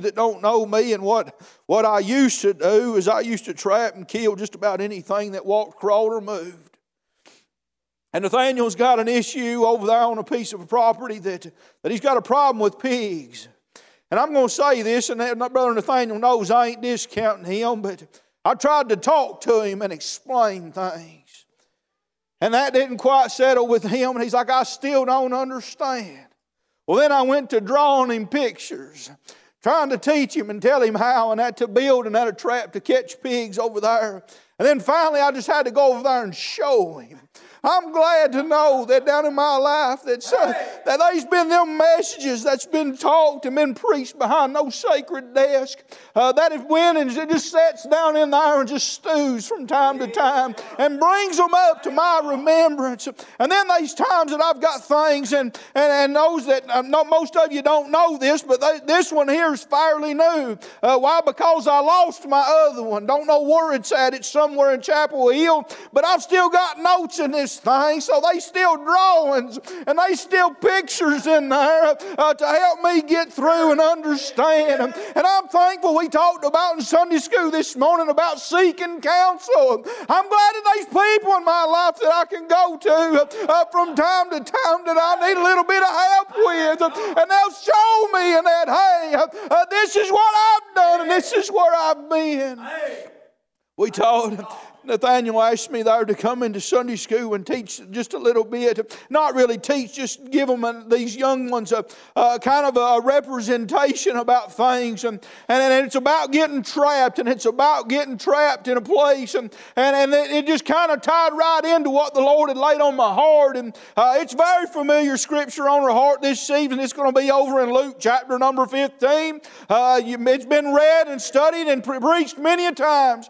that don't know me and what I used to do is I used to trap and kill just about anything that walked, crawled, or moved. And Nathaniel's got an issue over there on a piece of property that he's got a problem with pigs. And I'm going to say this, and Brother Nathaniel knows I ain't discounting him, but I tried to talk to him and explain things. And that didn't quite settle with him. And he's like, I still don't understand. Well, then I went to drawing him pictures, trying to teach him and tell him how and that to build and that a trap to catch pigs over there. And then finally I just had to go over there and show him. I'm glad to know that down in my life that there's been them messages that's been taught and been preached behind no sacred desk. That if went and it just sits down in there and just stews from time to time and brings them up to my remembrance. And then there's times that I've got things and those that most of you don't know this, but this one here is fairly new. Why? Because I lost my other one. Don't know where it's at. It's somewhere in Chapel Hill, but I've still got notes in this thing, so they still drawings and they still pictures in there to help me get through and understand. And I'm thankful we talked about in Sunday school this morning about seeking counsel. I'm glad that there's people in my life that I can go to from time to time that I need a little bit of help with, and they'll show me and that, hey, this is what I've done and this is where I've been. We taught Nathaniel asked me there to come into Sunday school and teach just a little bit. Not really teach, just give them, these young ones, a kind of a representation about things. And it's about getting trapped, and it's about getting trapped in a place. And it just kind of tied right into what the Lord had laid on my heart. And it's very familiar scripture on our heart this evening. It's going to be over in Luke chapter number 15. It's been read and studied and preached many a times.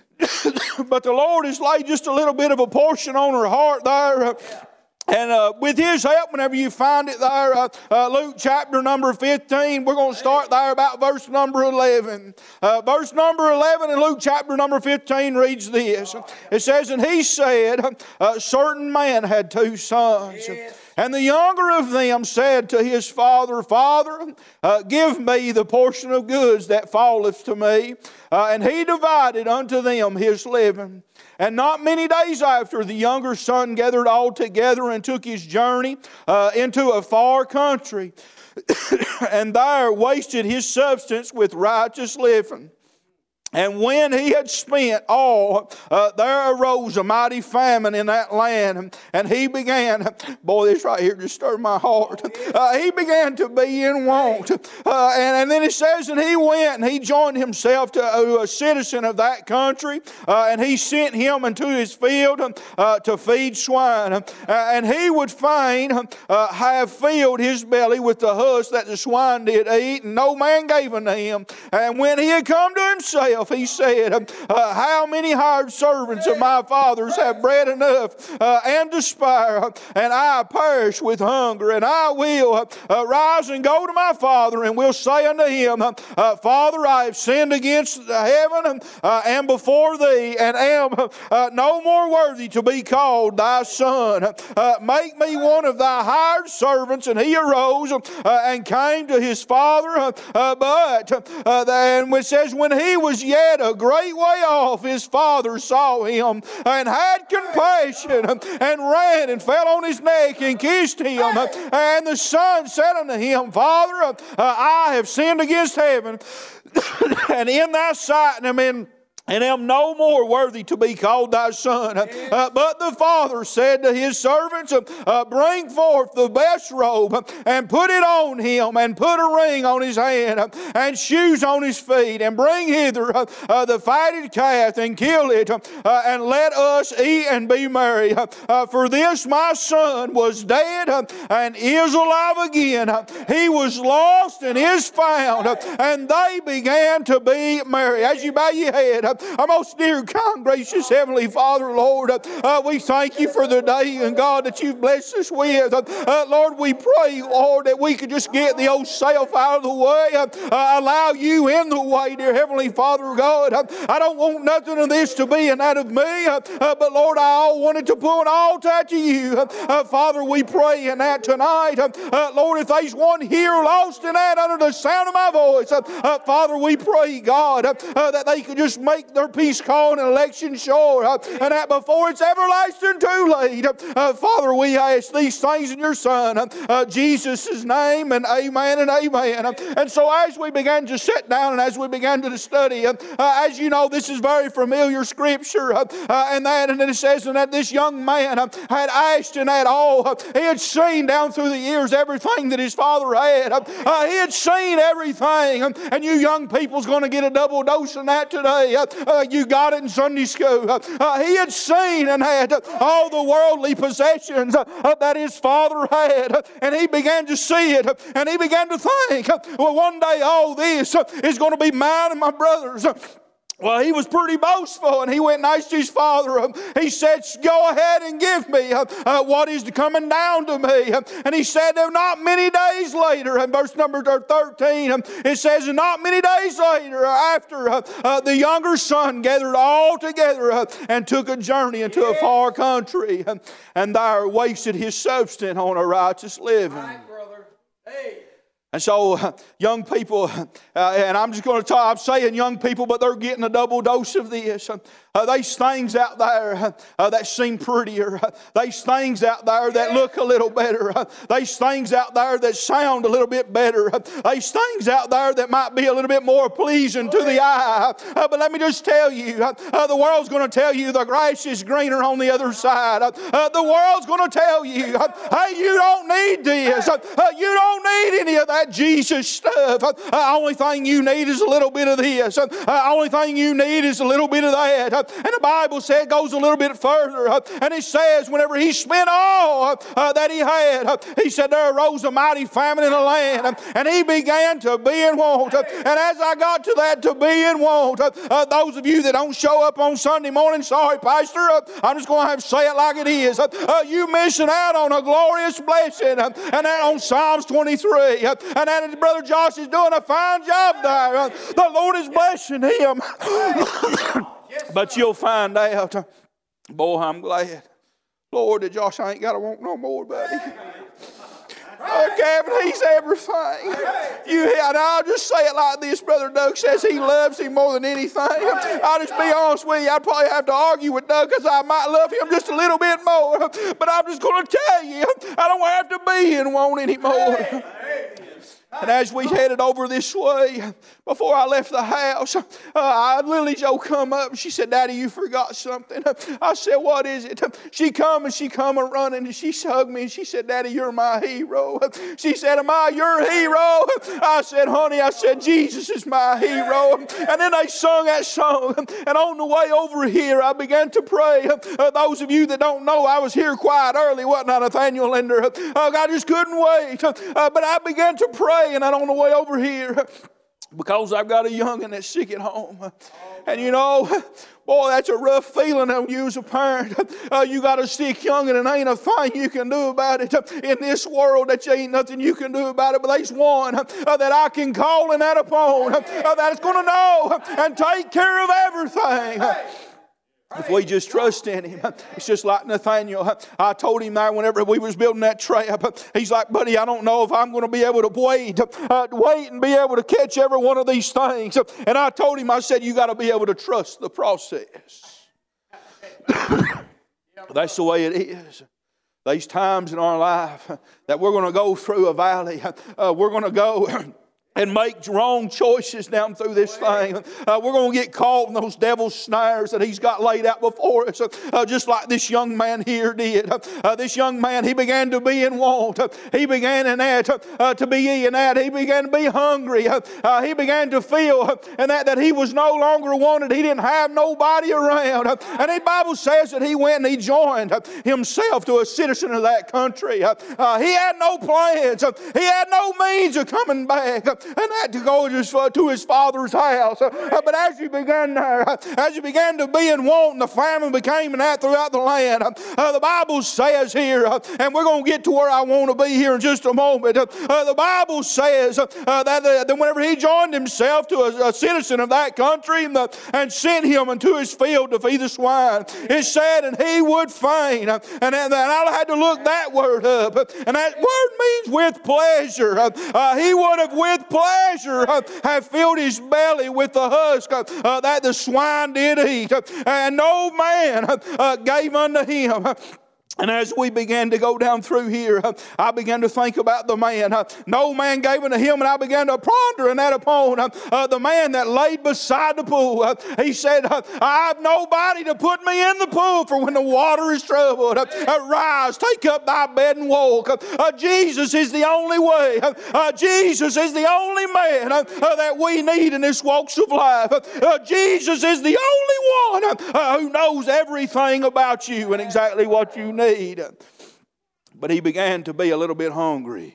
But the Lord has laid just a little bit of a portion on her heart there. And with His help, whenever you find it there, Luke chapter number 15, we're going to start there about verse number 11. Verse number 11 in Luke chapter number 15 reads this. It says, and he said, a certain man had two sons. And the younger of them said to his father, Father, give me the portion of goods that falleth to me. And he divided unto them his living. And not many days after, the younger son gathered all together and took his journey into a far country, and there wasted his substance with righteous living. And when he had spent all, there arose a mighty famine in that land. And he began, boy, this right here just stirred my heart. He began to be in want. And then it says, and he went and he joined himself to a citizen of that country. And he sent him into his field to feed swine. And he would fain have filled his belly with the husk that the swine did eat. And no man gave unto him. And when he had come to himself, he said, how many hired servants of my father's have bread enough and to spare, and I perish with hunger, and I will rise and go to my father, and will say unto him, Father, I have sinned against heaven and before thee, and am no more worthy to be called thy son. Make me one of thy hired servants. And he arose and came to his father, and it says, when he was yet a great way off, his father saw him and had compassion and ran and fell on his neck and kissed him. And the son said unto him, Father, I have sinned against heaven and in thy sight, and am no more worthy to be called thy son. But the father said to his servants, bring forth the best robe and put it on him, and put a ring on his hand and shoes on his feet, and bring hither the fatted calf and kill it, and let us eat and be merry. For this my son was dead and is alive again. He was lost and is found. And they began to be merry. As you bow your head, Our most dear, kind, gracious Heavenly Father, Lord, we thank you for the day, and God, that you've blessed us with. Lord, we pray, Lord, that we could just get the old self out of the way, allow you in the way, dear Heavenly Father, God. I don't want nothing of this to be and that of me, but Lord, I wanted to put an altar to you. Father, we pray in that tonight. Lord, if there's one here lost in that under the sound of my voice, Father, we pray, God, that they could just make their peace call and election sure, and that before it's everlasting too late. Father, we ask these things in your Son, Jesus' name, and amen and amen. And so as we began to sit down and as we began to study, as you know, this is very familiar scripture, and then it says that this young man had asked and had all. He had seen down through the years everything that his father had. He had seen everything, and you young people's going to get a double dose of that today. You got it in Sunday school. He had seen and had all the worldly possessions that his father had, and he began to see it, and he began to think, well, one day all this is going to be mine and my brother's. Well, he was pretty boastful, and he went and asked his father. He said, go ahead and give me what is coming down to me. And he said, not many days later, in verse number 13, it says, not many days later, after the younger son gathered all together and took a journey into a far country, and there wasted his substance on a righteous living. All right, brother. Hey. And so young people, and I'm just going to talk, I'm saying young people, but they're getting a double dose of this. There's things out there that seem prettier. There's things out there that look a little better. There's things out there that sound a little bit better. There's things out there that might be a little bit more pleasing to the eye. But let me just tell you, the world's going to tell you the grass is greener on the other side. The world's going to tell you, hey, you don't need this. You don't need any of that Jesus stuff. The only thing you need is a little bit of this. The only thing you need is a little bit of that. And the Bible says it goes a little bit further. And it says whenever he spent all that he had, he said there arose a mighty famine in the land. And he began to be in want. And as I got to that to be in want, those of you that don't show up on Sunday morning, sorry, Pastor, I'm just going to have to say it like it is. You missing out on a glorious blessing. And that on Psalms 23. And that Brother Josh is doing a fine job there. The Lord is blessing him. But you'll find out, boy, I'm glad. Lord, that Josh ain't got to want no more, buddy. Kevin, he's everything. And I'll just say it like this. Brother Doug says he loves him more than anything. I'll just be honest with you. I'd probably have to argue with Doug because I might love him just a little bit more. But I'm just going to tell you, I don't have to be in want anymore. And as we headed over this way, before I left the house, Lily Jo come up and she said, Daddy, you forgot something. I said, what is it? She come a running and she hugged me and she said, Daddy, you're my hero. She said, am I your hero? I said, honey, Jesus is my hero. And then they sung that song. And on the way over here, I began to pray. Those of you that don't know, I was here quite early, wasn't I, Nathaniel Linder? I just couldn't wait. But I began to pray. And I'm on the way over here because I've got a young'un that's sick at home. And you know, boy, that's a rough feeling on you as a parent. You got a sick young'un and ain't a thing you can do about it. In this world, that ain't nothing you can do about it. But there's one that I can call and that upon that's going to know and take care of everything. If we just trust in him. It's just like Nathaniel. I told him there whenever we was building that trap, he's like, buddy, I don't know if I'm going to be able to wait and be able to catch every one of these things. And I told him, I said, you got to be able to trust the process. That's the way it is. There's times in our life that we're going to go through a valley. We're going to go and make wrong choices down through this thing. We're going to get caught in those devil's snares that he's got laid out before us, just like this young man here did. This young man, he began to be in want. He began in that to be in that. He began to be hungry. He began to feel and that he was no longer wanted. He didn't have nobody around. And the Bible says that he went and he joined himself to a citizen of that country. He had no plans. He had no means of coming back. and that to go to his father's house. But as he began there, as he began to be in want, and the famine became and that throughout the land, the Bible says here, and we're going to get to where I want to be here in just a moment. The Bible says that whenever he joined himself to a citizen of that country and sent him into his field to feed the swine, it said, and he would fain. And I had to look that word up. And that word means with pleasure. He would have with pleasure have filled his belly with the husk that the swine did eat. And no man gave unto him. And as we began to go down through here, I began to think about the man. No man gave unto him, and I began to ponder and that upon the man that laid beside the pool. He said, I have nobody to put me in the pool, for when the water is troubled, rise, take up thy bed and walk. Jesus is the only way. Jesus is the only man that we need in this walks of life. Jesus is the only one who knows everything about you and exactly what you need. But he began to be a little bit hungry.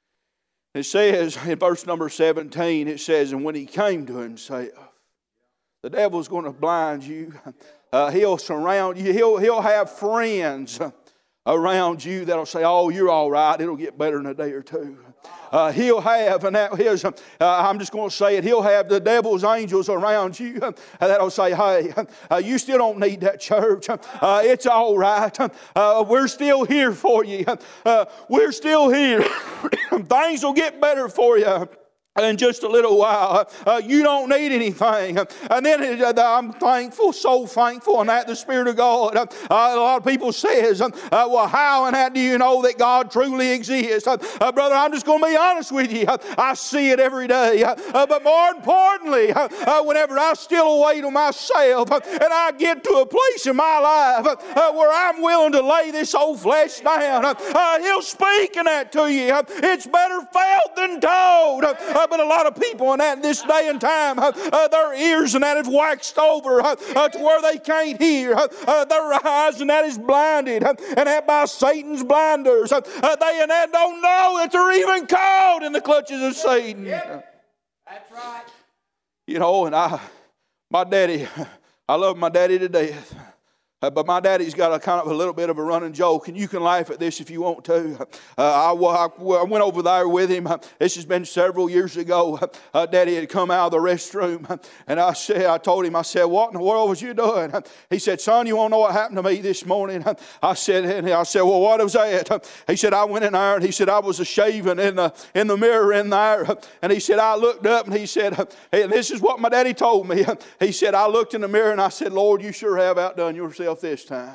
It says in verse number 17, it says, and when he came to himself, the devil's going to blind you. He'll surround you. He'll have friends around you that'll say, oh, you're all right. It'll get better in a day or two. He'll have, and I'm just going to say it, he'll have the devil's angels around you that'll say, hey, you still don't need that church. It's all right. We're still here for you. We're still here. Things will get better for you in just a little while. You don't need anything. And then I'm thankful, so thankful, and that the Spirit of God. A lot of people says, well, how and how do you know that God truly exists? Brother, I'm just going to be honest with you. I see it every day. But more importantly, whenever I steal away to myself and I get to a place in my life where I'm willing to lay this old flesh down, He'll speak in that to you. It's better felt than told. But a lot of people in this day and time, their ears and that have waxed over to where they can't hear. Their eyes and that is blinded, and that by Satan's blinders. They and that don't know that they're even caught in the clutches of Satan. Yep. That's right. You know, and my daddy, I love my daddy to death. But my daddy's got a kind of a little bit of a running joke, and you can laugh at this if you want to. I went over there with him. This has been several years ago. Daddy had come out of the restroom, and I told him, what in the world was you doing? He said, son, you want to know what happened to me this morning? I said, well, what was that? He said, I went in there, and he said, I was shaving in the mirror in there. And he said, I looked up, and he said, hey, and this is what my daddy told me. He said, I looked in the mirror, and I said, Lord, you sure have outdone yourself this time.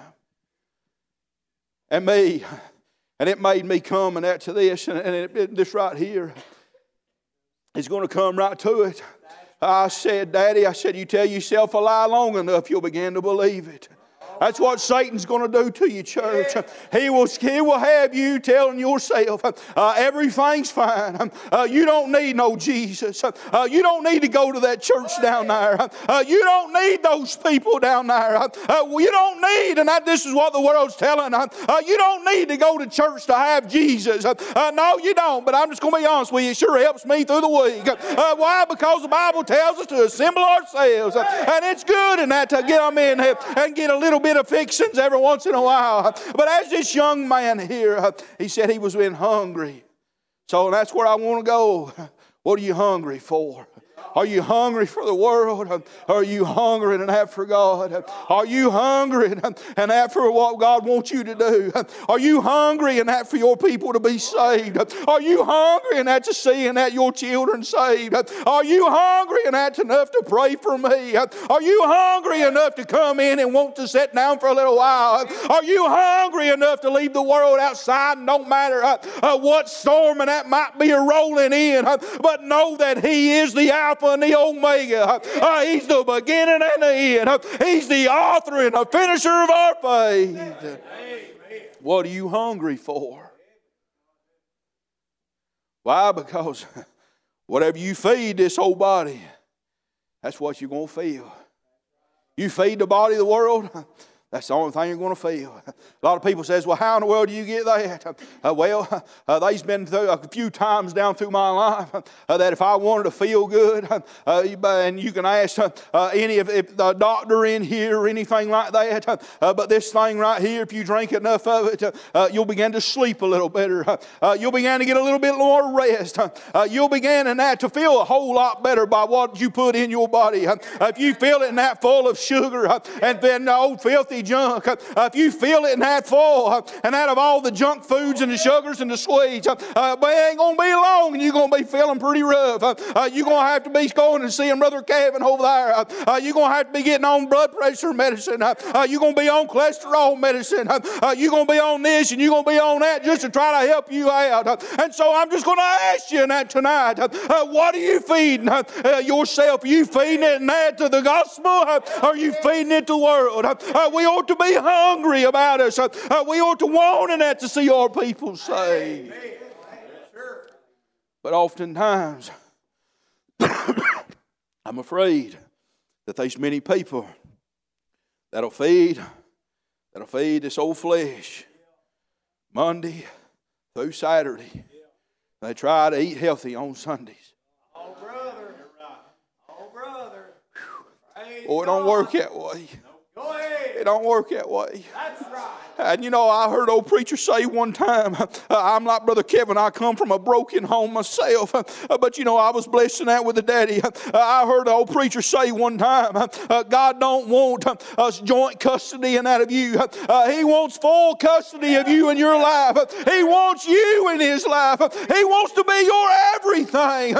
And it made me come and that to this, and this right here is going to come right to it. I said, Daddy, you tell yourself a lie long enough, you'll begin to believe it. That's what Satan's going to do to you, church. He will have you telling yourself everything's fine. You don't need no Jesus. You don't need to go to that church down there. You don't need those people down there. You don't need, and this is what the world's telling. You don't need to go to church to have Jesus. No, you don't. But I'm just going to be honest with you. It sure helps me through the week. Why? Because the Bible tells us to assemble ourselves. And it's good in that to get them in here and get a little bit of fixings every once in a while. But as this young man here, he said he was been hungry. So that's where I want to go. What are you hungry for? Are you hungry for the world? Are you hungry and that for God? Are you hungry and that for what God wants you to do? Are you hungry and that for your people to be saved? Are you hungry and that to see and that your children saved? Are you hungry and that's enough to pray for me? Are you hungry enough to come in and want to sit down for a little while? Are you hungry enough to leave the world outside and don't matter what storm and that might be rolling in, but know that He is the Alpha and the Omega. He's the beginning and the end. He's the author and the finisher of our faith. Amen. What are you hungry for? Why? Because whatever you feed this old body, that's what you're going to feel. You feed the body of the world, That's the only thing you're going to feel. A lot of people says, well, how in the world do you get that? They've been through a few times down through my life that if I wanted to feel good, and you can ask any of the doctor in here or anything like that, but this thing right here, if you drink enough of it, you'll begin to sleep a little better. You'll begin to get a little bit more rest. You'll begin in that to feel a whole lot better by what you put in your body. If you feel it in that full of sugar and then the old filthy junk, if you feel it in that full and out of all the junk foods and the sugars and the sweets, but it ain't going to be long and you're going to be feeling pretty rough. You're going to have to be going and seeing Brother Kevin over there. You're going to have to be getting on blood pressure medicine. You're going to be on cholesterol medicine. You're going to be on this and you're going to be on that just to try to help you out. And so I'm just going to ask you that tonight, what are you feeding yourself? Are you feeding it in that to the gospel? Or are you feeding it to the world? We ought to be hungry about us. We ought to want in that to see our people saved. But oftentimes, I'm afraid that there's many people that'll feed this old flesh Monday through Saturday. They try to eat healthy on Sundays. Oh, brother. Oh, brother. Oh, it don't work that way. Go ahead. It don't work that way. That's right. And you know, I heard old preacher say one time, I'm like Brother Kevin, I come from a broken home myself. But you know, I was blessed in that with a daddy. I heard the old preacher say one time, God don't want us joint custody and that of you. He wants full custody of you in your life. He wants you in His life. He wants to be your everything.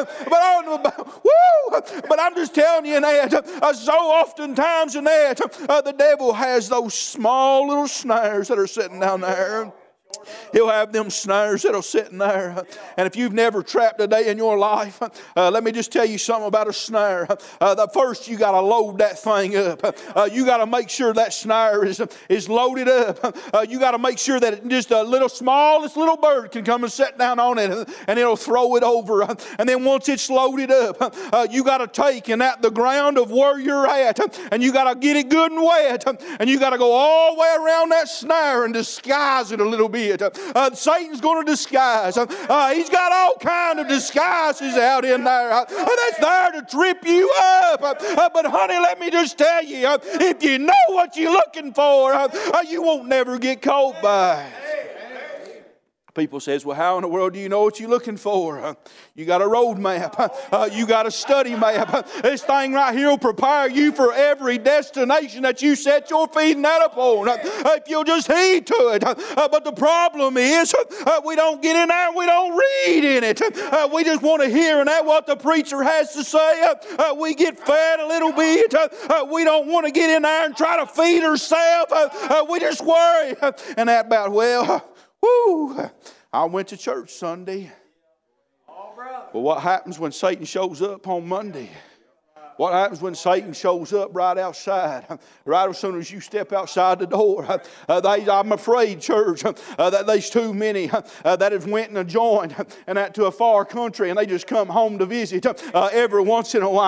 But I'm just telling you that so oftentimes in that, the devil has those small little snares that are sitting down there. He'll have them snares that are sitting there. And if you've never trapped a day in your life, let me just tell you something about a snare. First, you got to load that thing up. You got to make sure that snare is loaded up. You got to make sure that just a smallest little bird can come and sit down on it and it'll throw it over. And then once it's loaded up, you got to take and at the ground of where you're at, and you got to get it good and wet, and you got to go all the way around that snare and disguise it a little bit. Satan's going to disguise. He's got all kind of disguises out in there that's there to trip you up. But honey, let me just tell you, if you know what you're looking for, you won't never get caught by it. People says, well, how in the world do you know what you're looking for? You got a road map. You got a study map. This thing right here will prepare you for every destination that you set your feet and that upon. If you'll just heed to it. But the problem is, we don't get in there and we don't read in it. We just want to hear and that what the preacher has to say. We get fed a little bit. We don't want to get in there and try to feed ourselves. We just worry. And that about, well, woo! I went to church Sunday. But what happens when Satan shows up on Monday? What happens when Satan shows up right outside? Right as soon as you step outside the door. I'm afraid, church, that there's too many that have went and joined and that to a far country and they just come home to visit every once in a while.